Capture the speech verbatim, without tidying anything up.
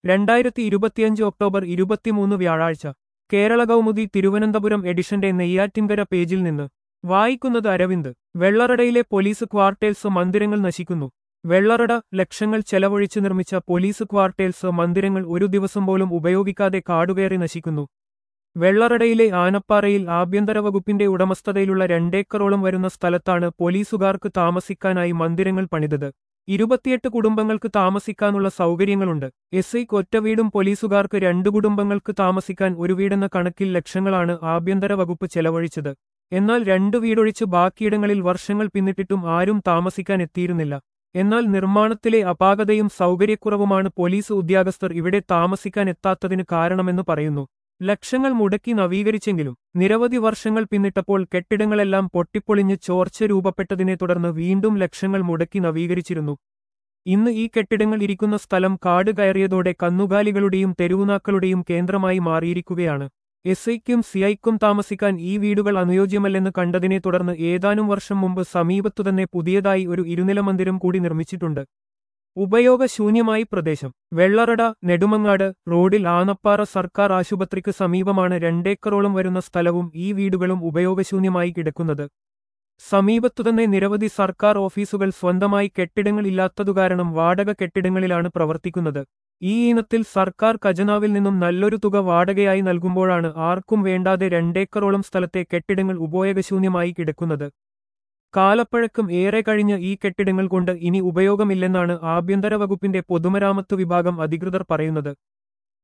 രണ്ടായിരത്തി ഇരുപത്തിയഞ്ച് ഒക്ടോബർ ഇരുപത്തിമൂന്ന് വ്യാഴാഴ്ച കേരള കൗമുദി തിരുവനന്തപുരം എഡിഷന്റെ നെയ്യാറ്റിൻകര പേജിൽ നിന്ന് വായിക്കുന്നത് അരവിന്ദ്. വെള്ളറടയിലെ പോലീസ് ക്വാർട്ടേഴ്സ് മന്ദിരങ്ങൾ നശിക്കുന്നു. വെള്ളറട ലക്ഷങ്ങൾ ചെലവഴിച്ച് നിർമ്മിച്ച പോലീസ് ക്വാർട്ടേഴ്സ് മന്ദിരങ്ങൾ ഒരു ദിവസം പോലും ഉപയോഗിക്കാതെ കാടുകയറി നശിക്കുന്നു. വെള്ളറടയിലെ ആനപ്പാറയിൽ ആഭ്യന്തര വകുപ്പിന്റെ ഉടമസ്ഥതയിലുള്ള രണ്ടേക്കറോളം വരുന്ന സ്ഥലത്താണ് പോലീസുകാർക്ക് താമസിക്കാനായി മന്ദിരങ്ങൾ പണിതത്. ഇരുപത്തിയെട്ട് കുടുംബങ്ങൾക്ക് താമസിക്കാനുള്ള സൗകര്യങ്ങളുണ്ട്. എസ് ഐക്ക് ഒറ്റ വീടും പോലീസുകാർക്ക് രണ്ടു കുടുംബങ്ങൾക്ക് താമസിക്കാൻ ഒരു വീടെന്ന കണക്കിൽ ലക്ഷങ്ങളാണ് ആഭ്യന്തര വകുപ്പ് ചെലവഴിച്ചത്. എന്നാൽ രണ്ടു വീടൊഴിച്ച് ബാക്കിയിടങ്ങളിൽ വർഷങ്ങൾ പിന്നിട്ടിട്ടും ആരും താമസിക്കാൻ എത്തിയിരുന്നില്ല. എന്നാൽ നിർമ്മാണത്തിലെ അപാകതയും സൗകര്യക്കുറവുമാണ് പോലീസ് ഉദ്യോഗസ്ഥർ ഇവിടെ താമസിക്കാൻ എത്താത്തതിന് കാരണമെന്ന് പറയുന്നു. ലക്ഷങ്ങൾ മുടക്കി നവീകരിച്ചെങ്കിലും നിരവധി വർഷങ്ങൾ പിന്നിട്ടപ്പോൾ കെട്ടിടങ്ങളെല്ലാം പൊട്ടിപ്പൊളിഞ്ഞ് ചോർച്ച രൂപപ്പെട്ടതിനെ തുടർന്ന് വീണ്ടും ലക്ഷങ്ങൾ മുടക്കി നവീകരിച്ചിരുന്നു. ഇന്ന് ഈ കെട്ടിടങ്ങൾ ഇരിക്കുന്ന സ്ഥലം കാട് കയറിയതോടെ കന്നുകാലികളുടെയും തെരുവുനാക്കളുടെയും കേന്ദ്രമായി മാറിയിരിക്കുകയാണ്. എസ് ഐക്കും സിഐക്കും താമസിക്കാൻ ഈ വീടുകൾ അനുയോജ്യമല്ലെന്ന് കണ്ടതിനെ തുടർന്ന് ഏതാനും വർഷം മുമ്പ് സമീപത്തുതന്നെ പുതിയതായി ഒരു ഇരുനില മന്ദിരം കൂടി നിർമ്മിച്ചിട്ടുണ്ട്. ഉപയോഗശൂന്യമായി പ്രദേശം. വെള്ളറട നെടുമങ്ങാട് റോഡിൽ ആനപ്പാറ സർക്കാർ ആശുപത്രിക്ക് സമീപമാണ് രണ്ടേക്കറോളം വരുന്ന സ്ഥലവും ഈ വീടുകളും ഉപയോഗശൂന്യമായി കിടക്കുന്നത്. സമീപത്തുതന്നെ നിരവധി സർക്കാർ ഓഫീസുകൾ സ്വന്തമായി കെട്ടിടങ്ങൾ ഇല്ലാത്തതുകാരണം വാടക കെട്ടിടങ്ങളിലാണ് പ്രവർത്തിക്കുന്നത്. ഈ ഇനത്തിൽ സർക്കാർ ഖജനാവിൽ നിന്നും നല്ലൊരു തുക വാടകയായി നൽകുമ്പോഴാണ് ആർക്കും വേണ്ടാതെ രണ്ടേക്കറോളം സ്ഥലത്തെ കെട്ടിടങ്ങൾ ഉപയോഗശൂന്യമായി കിടക്കുന്നത്. കാലപ്പഴക്കം ഏറെ കഴിഞ്ഞ ഈ കെട്ടിടങ്ങൾ കൊണ്ട് ഇനി ഉപയോഗമില്ലെന്നാണ് ആഭ്യന്തര വകുപ്പിന്റെ പൊതുമരാമത്ത് വിഭാഗം അധികൃതർ പറയുന്നത്.